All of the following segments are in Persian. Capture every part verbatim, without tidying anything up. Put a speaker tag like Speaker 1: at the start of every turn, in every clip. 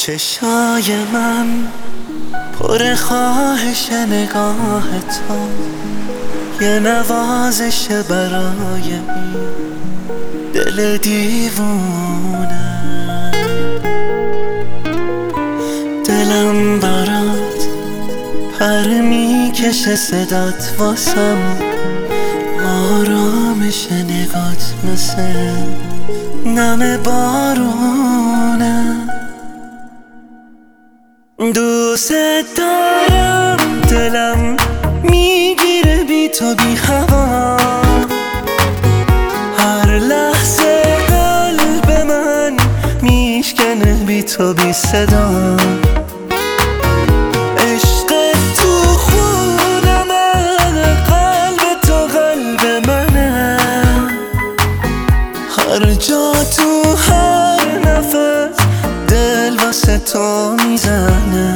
Speaker 1: چشای من پر خواهش نگاه تو، یه نوازش برای این دل دیوونه. دلم برات پر میکشه، صدات واسم آرامش نگات مثل نم بارونه. دوست دارم، دلم میگیره بی تو بی هوا، هر لحظه قلب من میشکنه بی تو بی صدا. عشق تو خونمه، قلب تو قلب منه، هر جا تو هر نفس دل واسه تو میزنه.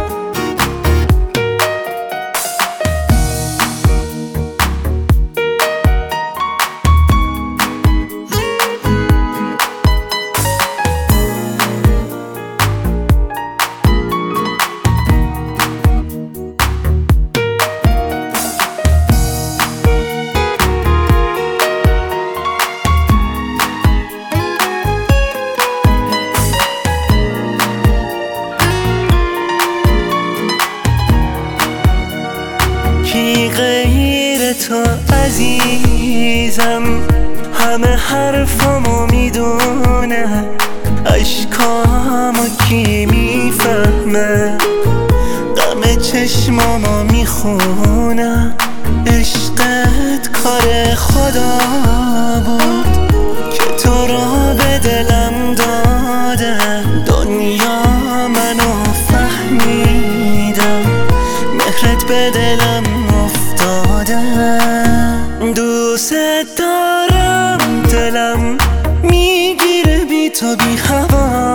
Speaker 1: کی غیر تو عزیزم، همه حرفامو میدونه، اشکامو کی میفهمه، غم چشمامو میخونه. عشقت کار خدا بود که تو رو به دلم داده، دنیا منو فهمیدم، مهرت به دلم افتاده. دوست دارم، دلم میگیره بی تو بی هوا،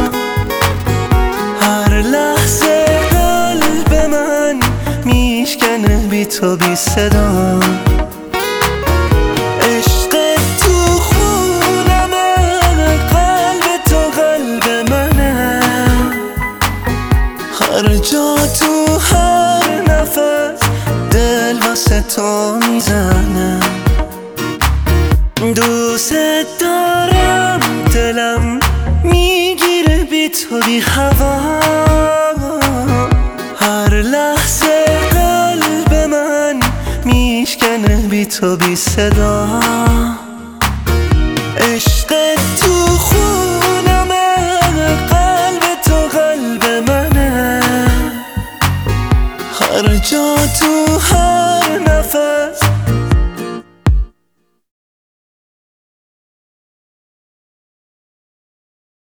Speaker 1: هر لحظه قلب من میشکنه بی تو بی صدا. عشق تو خونمه، قلب تو قلب منه، هر جا تو هر نفس دل واسه تو میزنه. دوست دارم، دلم میگیره بی تو بی هوا، هر لحظه قلب من میشکنه بی تو بی صدا.